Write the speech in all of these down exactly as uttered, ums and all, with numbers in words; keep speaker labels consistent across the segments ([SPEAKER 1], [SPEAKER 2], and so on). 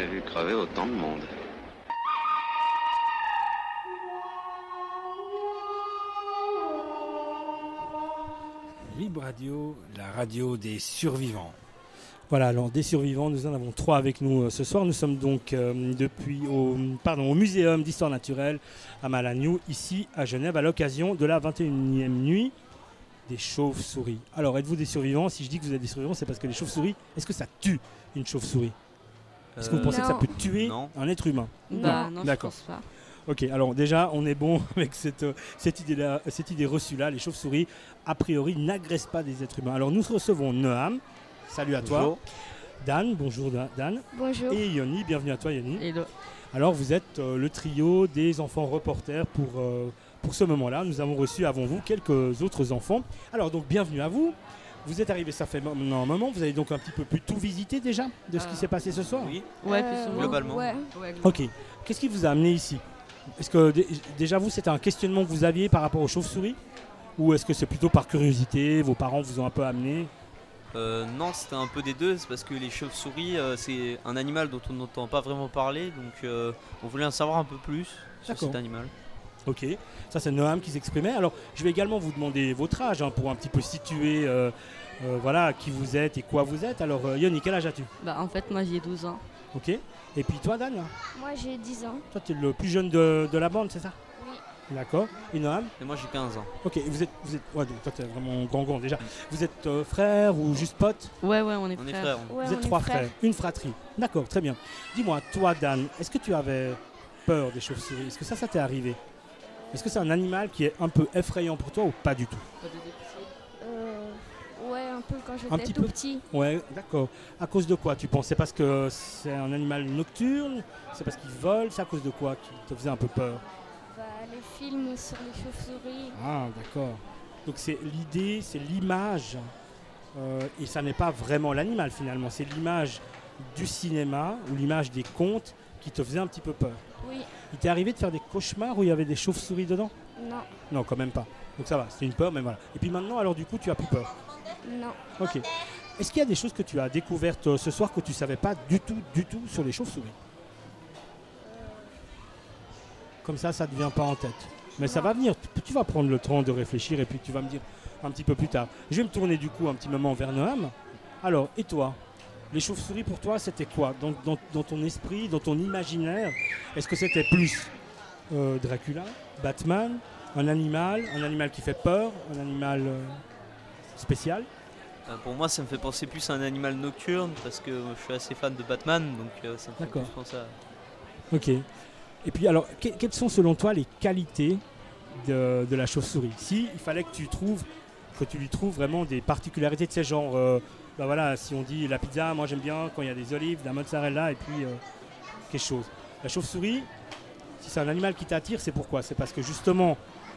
[SPEAKER 1] jamais vu crever autant de monde.
[SPEAKER 2] Libre Radio, la radio des survivants. Voilà, alors des survivants, nous en avons trois avec nous euh, ce soir. Nous sommes donc euh, depuis au, pardon, au Muséum d'Histoire Naturelle à Malagnou, ici à Genève, à l'occasion de la vingt et unième nuit des chauves-souris. Alors, êtes-vous des survivants? Si je dis que vous êtes des survivants, c'est parce que les chauves-souris, est-ce que ça tue une chauve-souris? Est-ce que vous
[SPEAKER 3] Euh,
[SPEAKER 2] pensez
[SPEAKER 4] non.
[SPEAKER 2] que ça peut tuer
[SPEAKER 3] Non.
[SPEAKER 2] un être humain?
[SPEAKER 4] Bah,
[SPEAKER 2] Non.
[SPEAKER 4] non,
[SPEAKER 2] D'accord.
[SPEAKER 4] je pense pas.
[SPEAKER 2] Ok, alors déjà, on est bon avec cette, euh, cette, idée-là, cette idée reçue-là. Les chauves-souris, a priori, n'agressent pas des êtres humains. Alors, nous recevons Noam. Salut à toi.
[SPEAKER 3] Bonjour.
[SPEAKER 2] Dan, bonjour Da- Dan.
[SPEAKER 4] Bonjour.
[SPEAKER 2] Et Yoni, bienvenue à toi Yoni.
[SPEAKER 4] Hello.
[SPEAKER 2] Alors, vous êtes euh, le trio des enfants reporters pour, euh, pour ce moment-là. Nous avons reçu avant vous quelques autres enfants. Alors, donc, bienvenue à vous. Vous êtes arrivés, ça fait maintenant un moment. Vous avez donc un petit peu plus tout visité déjà de ce qui
[SPEAKER 4] Euh,
[SPEAKER 2] s'est passé ce soir?
[SPEAKER 3] Oui.
[SPEAKER 4] Ouais,
[SPEAKER 5] Euh,
[SPEAKER 4] plus souvent.
[SPEAKER 3] Globalement.
[SPEAKER 5] Ouais.
[SPEAKER 4] Ouais,
[SPEAKER 2] Ok. Qu'est-ce qui vous a amené ici? Est-ce que dé- déjà vous, c'était un questionnement que vous aviez par rapport aux chauves-souris? Ou est-ce que c'est plutôt par curiosité, vos parents vous ont un peu amené?
[SPEAKER 3] Euh, non, c'était un peu des deux. C'est parce que les chauves-souris, euh, c'est un animal dont on n'entend pas vraiment parler. Donc euh, on voulait en savoir un peu plus sur
[SPEAKER 2] D'accord.
[SPEAKER 3] cet animal.
[SPEAKER 2] Ok, ça c'est Noam qui s'exprimait. Alors je vais également vous demander votre âge hein, pour un petit peu situer euh, euh, voilà, qui vous êtes et quoi vous êtes. Alors euh, Yoni, quel âge as-tu?
[SPEAKER 4] Bah, en fait, moi j'ai douze ans.
[SPEAKER 2] Ok. Et puis toi Dan?
[SPEAKER 5] Moi j'ai dix ans.
[SPEAKER 2] Toi tu es le plus jeune de, de la bande, c'est ça?
[SPEAKER 5] Oui.
[SPEAKER 2] D'accord. Et Noam?
[SPEAKER 3] Et moi j'ai quinze ans.
[SPEAKER 2] Ok, vous êtes, vous êtes, ouais, donc toi tu es vraiment grand grand déjà. Vous êtes euh, frère ou juste pote?
[SPEAKER 4] Ouais, ouais, on est
[SPEAKER 3] On est
[SPEAKER 4] frères.
[SPEAKER 3] frères.
[SPEAKER 5] Ouais,
[SPEAKER 2] Vous
[SPEAKER 5] on
[SPEAKER 2] êtes
[SPEAKER 5] est
[SPEAKER 2] trois
[SPEAKER 5] frères.
[SPEAKER 2] frères, une fratrie. D'accord, très bien. Dis-moi, toi Dan, est-ce que tu avais peur des chauves-souris? Est-ce que ça, ça t'est arrivé? Est-ce que c'est un animal qui est un peu effrayant pour toi ou pas du tout?
[SPEAKER 5] Euh, ouais, un peu quand
[SPEAKER 2] Un
[SPEAKER 5] j'étais
[SPEAKER 2] petit
[SPEAKER 5] tout
[SPEAKER 2] peu.
[SPEAKER 5] petit.
[SPEAKER 2] Ouais, d'accord. À cause de quoi tu penses? C'est parce que c'est un animal nocturne? C'est parce qu'il vole? C'est à cause de quoi qui te faisait un peu peur?
[SPEAKER 5] Bah, les films sur les chauves-souris.
[SPEAKER 2] Ah, d'accord. Donc c'est l'idée, c'est l'image, euh, et ça n'est pas vraiment l'animal finalement, c'est l'image du cinéma ou l'image des contes qui te faisait un petit peu peur.
[SPEAKER 5] Oui.
[SPEAKER 2] Il t'est arrivé de faire des cauchemars où il y avait des chauves-souris dedans?
[SPEAKER 5] Non.
[SPEAKER 2] Non, quand même pas. Donc ça va, c'était une peur, mais voilà. Et puis maintenant, alors du coup, tu as plus peur.
[SPEAKER 5] Non.
[SPEAKER 2] Ok. Est-ce qu'il y a des choses que tu as découvertes euh, ce soir que tu savais pas du tout, du tout sur les chauves-souris? Comme ça, ça ne te vient pas en tête. Mais ça va venir. Tu, tu vas prendre le temps de réfléchir et puis tu vas me dire un petit peu plus tard. Je vais me tourner du coup un petit moment vers Noam. Alors, et toi? Les chauves-souris pour toi, c'était quoi dans, dans- dans ton esprit, dans ton imaginaire? Est-ce que c'était plus euh, Dracula, Batman, un animal, un animal qui fait peur, un animal euh, spécial?
[SPEAKER 3] Euh, pour moi, ça me fait penser plus à un animal nocturne parce que je suis assez fan de Batman. Donc euh, ça me fait
[SPEAKER 2] D'accord.
[SPEAKER 3] plus penser à.
[SPEAKER 2] Ok. Et puis alors, que- quelles sont selon toi les qualités de, de la chauve-souris? Si il fallait que tu trouves, que tu lui trouves vraiment des particularités de ces genres, euh, bah voilà, si on dit la pizza, moi j'aime bien quand il y a des olives, de la mozzarella et puis euh, quelque chose. La chauve-souris, si c'est un animal qui t'attire, c'est pourquoi? C'est parce que justement,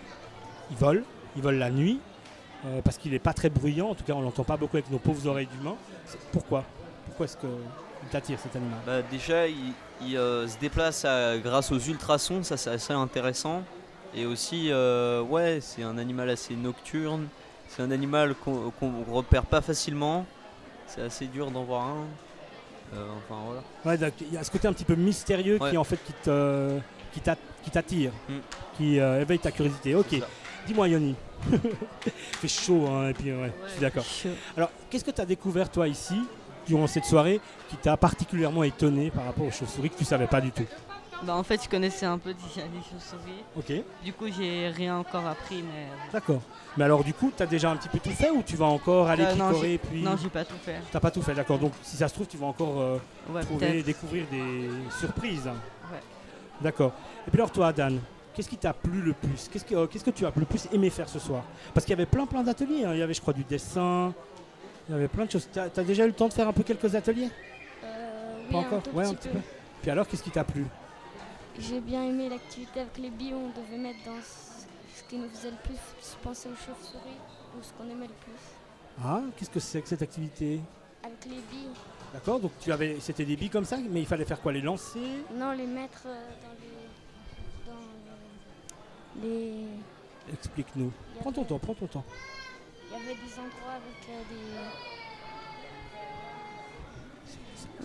[SPEAKER 2] il vole, il vole la nuit, euh, parce qu'il n'est pas très bruyant, en tout cas on l'entend pas beaucoup avec nos pauvres oreilles d'humains. C'est- Pourquoi? Pourquoi est-ce qu'il t'attire cet animal?
[SPEAKER 3] Bah, déjà, il, il, euh, se déplace à- grâce aux ultrasons, ça c'est assez intéressant. Et aussi, euh, ouais, c'est un animal assez nocturne. C'est un animal qu'on qu'on repère pas facilement. C'est assez dur d'en voir un. Euh, enfin voilà.
[SPEAKER 2] Ouais, donc, il y a ce côté un petit peu mystérieux
[SPEAKER 3] Ouais.
[SPEAKER 2] qui en fait qui te qui t'a- qui t'attire,
[SPEAKER 3] Mm.
[SPEAKER 2] qui euh, éveille ta curiosité. Ok,
[SPEAKER 3] C'est ça.
[SPEAKER 2] dis-moi Yoni. Il fait chaud hein, et puis ouais, je suis d'accord.
[SPEAKER 4] Chaud.
[SPEAKER 2] Alors, qu'est-ce que tu as découvert toi ici durant cette soirée qui t'a particulièrement étonné par rapport aux chauves-souris que tu savais pas du tout?
[SPEAKER 4] Bah, en fait, je connaissais un peu déjà les chauves-souris.
[SPEAKER 2] Ok,
[SPEAKER 4] Du coup, j'ai rien encore appris, mais.
[SPEAKER 2] d'accord. Mais alors du coup, tu as déjà un petit peu tout fait ou tu vas encore aller
[SPEAKER 4] Euh, non,
[SPEAKER 2] picorer
[SPEAKER 4] j'ai-
[SPEAKER 2] puis
[SPEAKER 4] Non, j'ai pas tout fait.
[SPEAKER 2] t'as pas tout fait, d'accord. Donc si ça se trouve, tu vas encore euh,
[SPEAKER 4] Ouais,
[SPEAKER 2] trouver,
[SPEAKER 4] peut-être.
[SPEAKER 2] découvrir des surprises.
[SPEAKER 4] Ouais.
[SPEAKER 2] D'accord. Et puis alors toi, Dan, qu'est-ce qui t'a plu le plus? Qu'est-ce que, euh, qu'est-ce que tu as le plus aimé faire ce soir? Parce qu'il y avait plein plein d'ateliers. hein. Il y avait, je crois, du dessin. Il y avait plein de choses. T'as, t'as déjà eu le temps de faire un peu quelques ateliers?
[SPEAKER 5] Euh, oui,
[SPEAKER 2] Pas
[SPEAKER 5] un
[SPEAKER 2] encore.
[SPEAKER 5] tout
[SPEAKER 2] Ouais,
[SPEAKER 5] petit
[SPEAKER 2] un petit
[SPEAKER 5] peu.
[SPEAKER 2] peu. Puis alors, qu'est-ce qui t'a plu?
[SPEAKER 5] J'ai bien aimé l'activité avec les billes. On devait mettre dans ce ce qui nous faisait le plus penser aux chauves-souris ou ce qu'on aimait le plus.
[SPEAKER 2] Ah, qu'est-ce que c'est que cette activité?
[SPEAKER 5] Avec les billes.
[SPEAKER 2] D'accord. Donc tu avais, c'était des billes comme ça, mais il fallait faire quoi? Les lancer?
[SPEAKER 5] Non, les mettre euh, dans les. Dans euh, les.
[SPEAKER 2] Explique-nous.
[SPEAKER 5] Il y
[SPEAKER 2] Prends ton
[SPEAKER 5] avait-
[SPEAKER 2] temps, prends ton temps.
[SPEAKER 5] Il y avait des endroits avec euh, des. Hmm.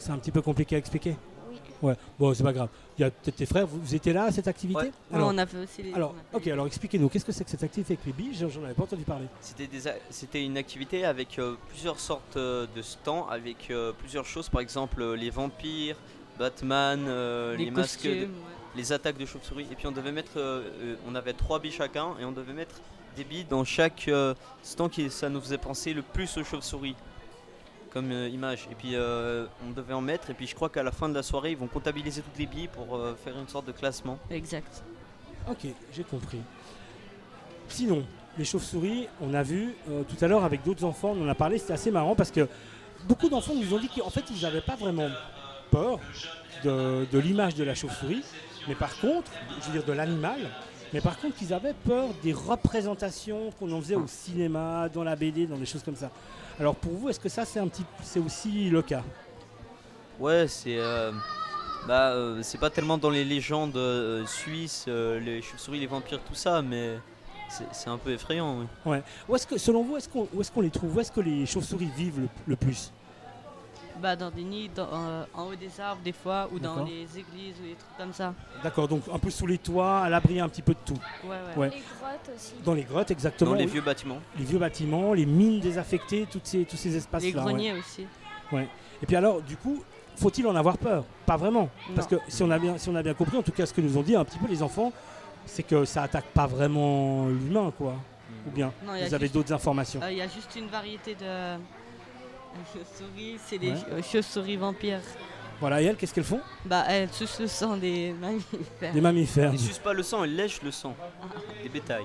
[SPEAKER 2] C'est un petit peu compliqué à expliquer.
[SPEAKER 5] Oui.
[SPEAKER 2] Ouais, bon, c'est pas grave. Il y a peut-être tes frères, vous, vous étiez là à cette activité?
[SPEAKER 3] Ouais.
[SPEAKER 4] Ouais,
[SPEAKER 2] Alors,
[SPEAKER 4] on a fait aussi les.
[SPEAKER 2] alors,
[SPEAKER 4] on a
[SPEAKER 2] ok,
[SPEAKER 4] fait-
[SPEAKER 2] alors expliquez-nous, qu'est-ce que c'est que cette activité avec les billes? J'en j'en avais pas entendu parler.
[SPEAKER 3] C'était des a- c'était une activité avec euh, plusieurs sortes euh, de stands, avec euh, plusieurs choses, par exemple euh, les vampires, Batman, euh, les,
[SPEAKER 4] les
[SPEAKER 3] masques, de-
[SPEAKER 4] costumes. ouais.
[SPEAKER 3] les attaques de chauve-souris. Et puis on devait mettre, euh, euh, on avait trois billes chacun, et on devait mettre des billes dans chaque euh, stand qui ça nous faisait penser le plus aux chauves-souris comme euh, image. Et puis euh, on devait en mettre, et puis je crois qu'à la fin de la soirée ils vont comptabiliser toutes les billes pour euh, faire une sorte de classement.
[SPEAKER 4] Exact.
[SPEAKER 2] Ok, j'ai compris. Sinon, les chauves-souris, on a vu euh, tout à l'heure avec d'autres enfants, on en a parlé, c'était assez marrant parce que beaucoup d'enfants nous ont dit qu'en fait ils n'avaient pas vraiment peur de, de l'image de la chauve-souris, mais par contre, je veux dire de l'animal, mais par contre qu'ils avaient peur des représentations qu'on en faisait au cinéma, dans la B D, dans des choses comme ça. Alors pour vous, est-ce que ça c'est un petit, c'est aussi le cas?
[SPEAKER 3] Ouais, c'est euh, bah euh, c'est pas tellement dans les légendes euh, suisses, euh, les chauves-souris, les vampires, tout ça, mais c'est c'est un peu effrayant. Oui.
[SPEAKER 2] Où est-ce que, selon vous, est-ce qu'on, où est-ce qu'on les trouve? Où est-ce que les chauves-souris vivent le, le plus?
[SPEAKER 4] Bah, dans des nids, dans, euh, en haut des arbres, des fois, ou dans
[SPEAKER 2] D'accord.
[SPEAKER 4] les églises, ou des trucs comme ça.
[SPEAKER 2] D'accord, donc un peu sous les toits, à l'abri un petit peu de tout.
[SPEAKER 4] Ouais, ouais.
[SPEAKER 2] Ouais.
[SPEAKER 5] Les grottes aussi.
[SPEAKER 2] Dans les grottes, exactement.
[SPEAKER 3] Dans les
[SPEAKER 2] oui.
[SPEAKER 3] vieux bâtiments.
[SPEAKER 2] Les vieux bâtiments, les mines désaffectées, toutes ces, tous ces espaces-là.
[SPEAKER 4] Les
[SPEAKER 2] ouais.
[SPEAKER 4] greniers aussi.
[SPEAKER 2] Et puis alors, du coup, faut-il en avoir peur? Pas vraiment. Parce
[SPEAKER 4] Non.
[SPEAKER 2] que si on, a bien, si on a bien compris, en tout cas ce que nous ont dit un petit peu les enfants, c'est que ça attaque pas vraiment l'humain, quoi. Ou bien,
[SPEAKER 4] Non, il y a
[SPEAKER 2] vous avez
[SPEAKER 4] juste-
[SPEAKER 2] d'autres informations.
[SPEAKER 4] Euh, Il y a juste une variété de chauves-souris, c'est les
[SPEAKER 2] Ouais.
[SPEAKER 4] euh, chauves-souris vampires.
[SPEAKER 2] Voilà, et elles, qu'est-ce qu'elles font?
[SPEAKER 4] Bah, elles sucent le sang des mammifères.
[SPEAKER 2] Des mammifères,
[SPEAKER 3] Ils
[SPEAKER 2] du,
[SPEAKER 3] sucent pas le sang, ils lèchent le sang. Des bétails.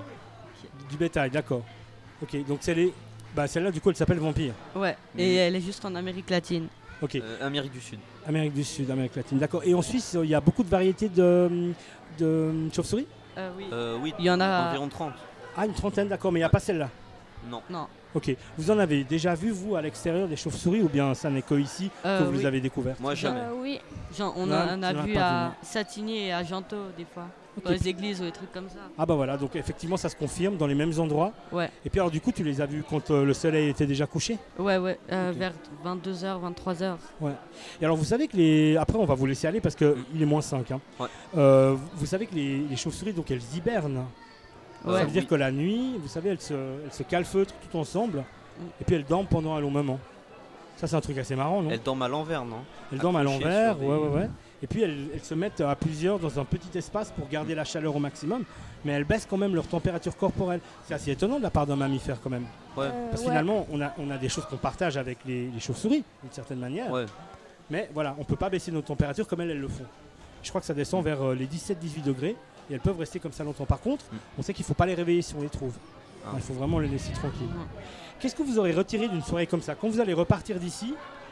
[SPEAKER 2] du bétail, d'accord. Ok, donc celle bah, celle-là, du coup, elle s'appelle vampire.
[SPEAKER 4] Ouais, et elle est juste en Amérique latine.
[SPEAKER 2] Ok,
[SPEAKER 3] Euh, Amérique du Sud.
[SPEAKER 2] Amérique du Sud, Amérique latine, d'accord. Et en Suisse, il y a beaucoup de variétés de, de chauves-souris?
[SPEAKER 4] Euh, oui.
[SPEAKER 3] Euh, oui,
[SPEAKER 4] Il y en a.
[SPEAKER 3] environ trente.
[SPEAKER 2] Ah, une trentaine, d'accord, mais il n'y a pas celle-là.
[SPEAKER 3] Non.
[SPEAKER 4] Non.
[SPEAKER 2] Ok. Vous en avez déjà vu, vous, à l'extérieur, des chauves-souris, ou bien ça n'est qu'ici
[SPEAKER 4] Euh,
[SPEAKER 2] que vous
[SPEAKER 4] oui.
[SPEAKER 2] les avez découvertes?
[SPEAKER 3] Moi jamais.
[SPEAKER 5] Euh, oui.
[SPEAKER 4] Genre, on,
[SPEAKER 2] Non,
[SPEAKER 4] a, on a
[SPEAKER 2] tu n'en as
[SPEAKER 4] vu
[SPEAKER 2] pas
[SPEAKER 4] à Satigny et à Janto des fois.
[SPEAKER 2] Ok.
[SPEAKER 4] Dans les églises ou des trucs comme ça.
[SPEAKER 2] Ah bah voilà, donc effectivement ça se confirme dans les mêmes endroits.
[SPEAKER 4] Ouais,
[SPEAKER 2] Et puis alors du coup tu les as vus quand euh, le soleil était déjà couché.
[SPEAKER 4] ouais, ouais. euh,
[SPEAKER 2] Ok.
[SPEAKER 4] Vers vingt-deux heures, vingt-trois heures.
[SPEAKER 2] Et alors vous savez que les... Après on va vous laisser aller parce qu'il
[SPEAKER 3] Mm.
[SPEAKER 2] est moins cinq. Hein.
[SPEAKER 3] Ouais.
[SPEAKER 2] Euh, vous- vous savez que les, les chauves-souris, donc elles hibernent.
[SPEAKER 3] Ouais.
[SPEAKER 2] Ça veut dire
[SPEAKER 3] Oui.
[SPEAKER 2] que la nuit, vous savez, elles se, elles se calfeutrent tout ensemble.
[SPEAKER 4] Mm.
[SPEAKER 2] Et puis elles dorment pendant un long moment. Ça c'est un truc assez marrant, non?
[SPEAKER 3] Elles dorment à l'envers, non?
[SPEAKER 2] Elles dorment à
[SPEAKER 3] accrochées
[SPEAKER 2] l'envers,
[SPEAKER 3] sur des-
[SPEAKER 2] ouais, ouais, ouais. Et puis elles, elles se mettent à plusieurs dans un petit espace pour garder la chaleur au maximum. Mais elles baissent quand même leur température corporelle. C'est assez étonnant de la part d'un mammifère quand même.
[SPEAKER 3] Ouais.
[SPEAKER 5] Euh,
[SPEAKER 2] Parce que
[SPEAKER 5] ouais.
[SPEAKER 2] finalement, on a, on a des choses qu'on partage avec les, les chauves-souris, d'une certaine manière.
[SPEAKER 3] Ouais.
[SPEAKER 2] Mais voilà, on ne peut pas baisser nos températures comme elles, elles le font. Je crois que ça descend vers euh, les dix-sept dix-huit degrés. Et elles peuvent rester comme ça longtemps. Par contre,
[SPEAKER 3] Mm.
[SPEAKER 2] on sait qu'il ne faut pas les réveiller si on les trouve.
[SPEAKER 3] Ah.
[SPEAKER 2] Il faut vraiment les laisser tranquilles.
[SPEAKER 4] Mm.
[SPEAKER 2] Qu'est-ce que vous aurez retiré d'une soirée comme ça? Quand vous allez repartir d'ici,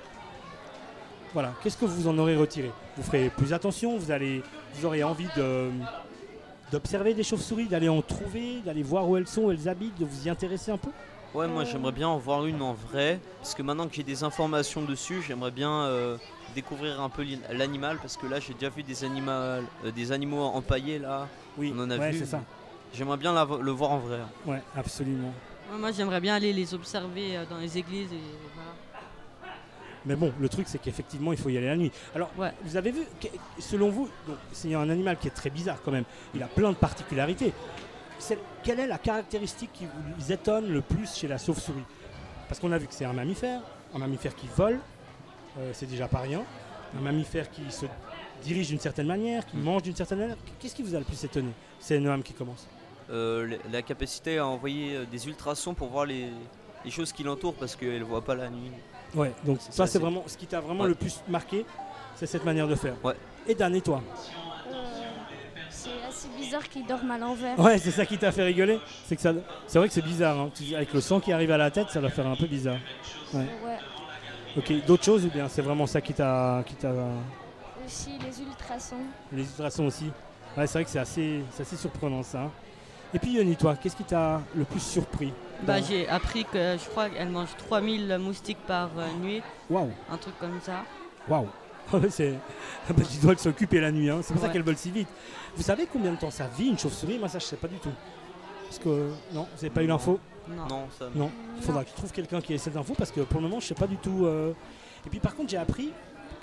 [SPEAKER 2] voilà, qu'est-ce que vous en aurez retiré? Vous ferez plus attention, vous, allez, vous aurez envie de, d'observer des chauves-souris, d'aller en trouver, d'aller voir où elles sont, où elles habitent, de vous y intéresser un peu?
[SPEAKER 3] Ouais, moi
[SPEAKER 5] Euh.
[SPEAKER 3] j'aimerais bien en voir une en vrai, parce que maintenant que j'ai des informations dessus, j'aimerais bien euh, découvrir un peu l'in- l'animal, parce que là j'ai déjà vu des, animaux, euh, des animaux empaillés là,
[SPEAKER 2] Oui,
[SPEAKER 3] on en a
[SPEAKER 2] ouais,
[SPEAKER 3] vu.
[SPEAKER 2] c'est ça.
[SPEAKER 3] J'aimerais bien la vo- le voir en vrai.
[SPEAKER 2] Ouais, absolument.
[SPEAKER 4] Ouais, moi, j'aimerais bien aller les observer euh, dans les églises et voilà.
[SPEAKER 2] Mais bon, le truc c'est qu'effectivement il faut y aller la nuit. Alors,
[SPEAKER 4] Ouais.
[SPEAKER 2] vous avez vu, que- selon vous, donc, c'est un animal qui est très bizarre quand même. Il a plein de particularités. C'est- quelle est la caractéristique qui vous étonne le plus chez la chauve-souris? Parce qu'on a vu que c'est un mammifère, un mammifère qui vole, euh, c'est déjà pas rien. Un mammifère qui se dirige d'une certaine manière, qui
[SPEAKER 3] Mm.
[SPEAKER 2] mange d'une certaine manière. Qu'est-ce qui vous a le plus étonné? C'est Noam qui commence.
[SPEAKER 3] Euh, la- la capacité à envoyer euh, des ultrasons pour voir les, les choses qui l'entourent, parce qu'elle ne voit pas la nuit.
[SPEAKER 2] Ouais, donc
[SPEAKER 3] C'est
[SPEAKER 2] ça,
[SPEAKER 3] ça,
[SPEAKER 2] c'est
[SPEAKER 3] c'est-
[SPEAKER 2] vraiment ce qui t'a vraiment
[SPEAKER 3] Ouais.
[SPEAKER 2] le plus marqué, c'est cette manière de faire.
[SPEAKER 3] Ouais.
[SPEAKER 2] Et Dan, et toi?
[SPEAKER 5] Euh, c'est assez bizarre qu'ils dorment à l'envers.
[SPEAKER 2] Ouais, c'est ça qui t'a fait rigoler. C'est que ça, c'est vrai que c'est bizarre. Hein. Tu- Avec le sang qui arrive à la tête, ça doit faire un peu bizarre.
[SPEAKER 5] Ouais.
[SPEAKER 2] Ok, d'autres choses ou bien c'est vraiment ça qui t'a, qui t'a,
[SPEAKER 5] Aussi les ultrasons.
[SPEAKER 2] les ultrasons aussi. Ouais, c'est vrai que c'est assez, c'est assez surprenant ça. hein. Et puis Yoni, toi, qu'est-ce qui t'a le plus surpris?
[SPEAKER 4] Bah,
[SPEAKER 2] dans-
[SPEAKER 4] j'ai appris que je crois qu'elle mange trois mille moustiques par euh, nuit,
[SPEAKER 2] Waouh,
[SPEAKER 4] un truc comme ça.
[SPEAKER 2] waouh. c'est, ah bah, tu dois s'occuper la nuit. Hein. C'est pour ça
[SPEAKER 4] Ouais.
[SPEAKER 2] qu'elle vole si vite. Vous savez combien de temps ça vit une chauve-souris? Moi, ça je sais pas du tout. Parce que non, vous n'avez pas eu l'info.
[SPEAKER 4] Non.
[SPEAKER 3] Non, ça.
[SPEAKER 2] Non, il faudra que tu trouves quelqu'un qui ait cette info parce que pour le moment je sais pas du tout. euh. Et puis par contre j'ai appris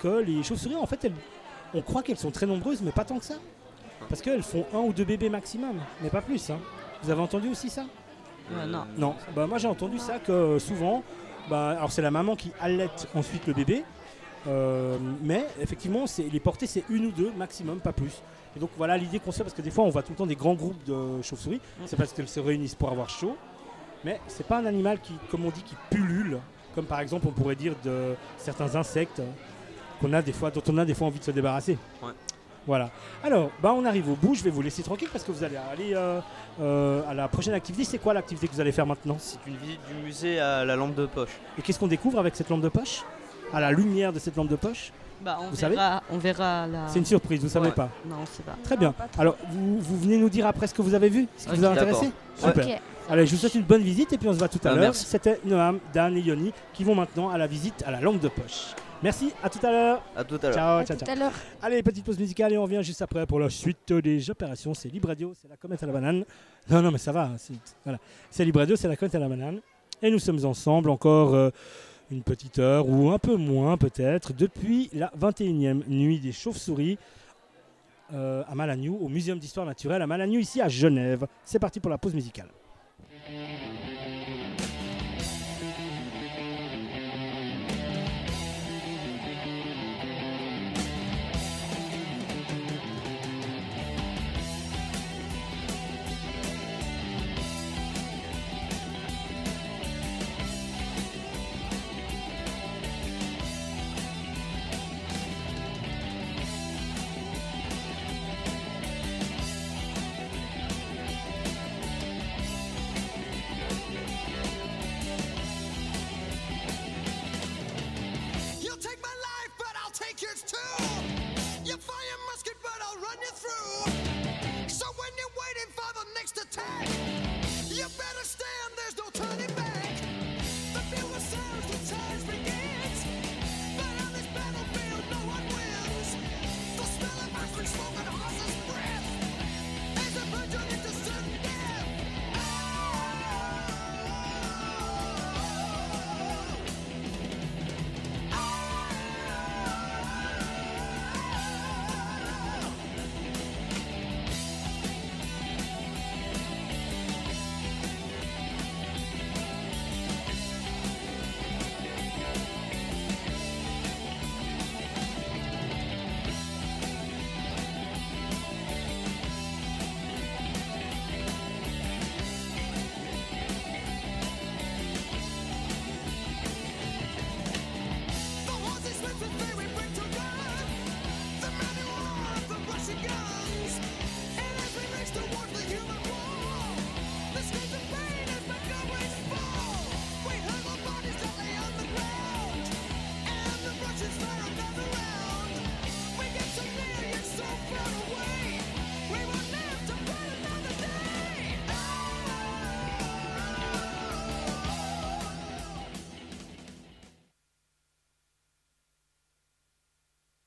[SPEAKER 2] que les chauves-souris, en fait, elles, on croit qu'elles sont très nombreuses, mais pas tant que ça. Parce qu'elles font un ou deux bébés maximum, mais pas plus. Hein. Vous avez entendu aussi ça?
[SPEAKER 4] Euh, non.
[SPEAKER 2] Non. Bah, moi, j'ai entendu ça que souvent, bah, alors c'est la maman qui allaite ensuite le bébé, euh, mais effectivement, c'est, les portées, c'est une ou deux maximum, pas plus. Et donc voilà l'idée qu'on se fait, parce que des fois, on voit tout le temps des grands groupes de chauves-souris. C'est parce qu'elles se réunissent pour avoir chaud. Mais c'est pas un animal qui, comme on dit, qui pullule, comme par exemple, on pourrait dire de certains insectes qu'on a des fois, dont on a des fois envie de se débarrasser.
[SPEAKER 3] Ouais.
[SPEAKER 2] Voilà. Alors, bah on arrive au bout. Je vais vous laisser tranquille parce que vous allez aller euh, euh, à la prochaine activité. C'est quoi l'activité que vous allez faire maintenant?
[SPEAKER 3] C'est une visite du musée à la lampe de poche.
[SPEAKER 2] Et qu'est-ce qu'on découvre avec cette lampe de poche? À la lumière de cette lampe de poche?
[SPEAKER 4] Bah, on
[SPEAKER 2] Vous
[SPEAKER 4] verra, on verra la.
[SPEAKER 2] C'est une surprise, vous savez
[SPEAKER 3] Ouais.
[SPEAKER 2] pas.
[SPEAKER 4] Non, on sait pas.
[SPEAKER 2] Très
[SPEAKER 5] Non,
[SPEAKER 2] bien.
[SPEAKER 5] pas trop.
[SPEAKER 2] Alors, vous, vous venez nous dire après ce que vous avez vu, ce qui
[SPEAKER 3] Ok,
[SPEAKER 2] vous a intéressé.
[SPEAKER 3] d'accord.
[SPEAKER 2] Super.
[SPEAKER 5] Ok.
[SPEAKER 2] Allez, je vous souhaite une bonne visite et puis on se voit tout à
[SPEAKER 3] Ah,
[SPEAKER 2] l'heure.
[SPEAKER 3] merci.
[SPEAKER 2] C'était Noam, Dan et Yoni qui vont maintenant à la visite à la lampe de poche. Merci, à tout à l'heure.
[SPEAKER 3] À tout à l'heure.
[SPEAKER 2] Ciao,
[SPEAKER 5] À
[SPEAKER 2] ciao,
[SPEAKER 5] tout
[SPEAKER 2] ciao.
[SPEAKER 5] à l'heure.
[SPEAKER 2] Allez, petite pause musicale et on revient juste après pour la suite des opérations. C'est Libre Radio, c'est la comète à la banane. Non, non, mais ça va. C'est, voilà. C'est Libre Radio, c'est la comète à la banane. Et nous sommes ensemble encore euh, une petite heure ou un peu moins peut-être depuis la vingt et unième nuit des chauves-souris euh, à Malagnou, au Muséum d'histoire naturelle à Malagnou, ici à Genève. C'est parti pour la pause musicale.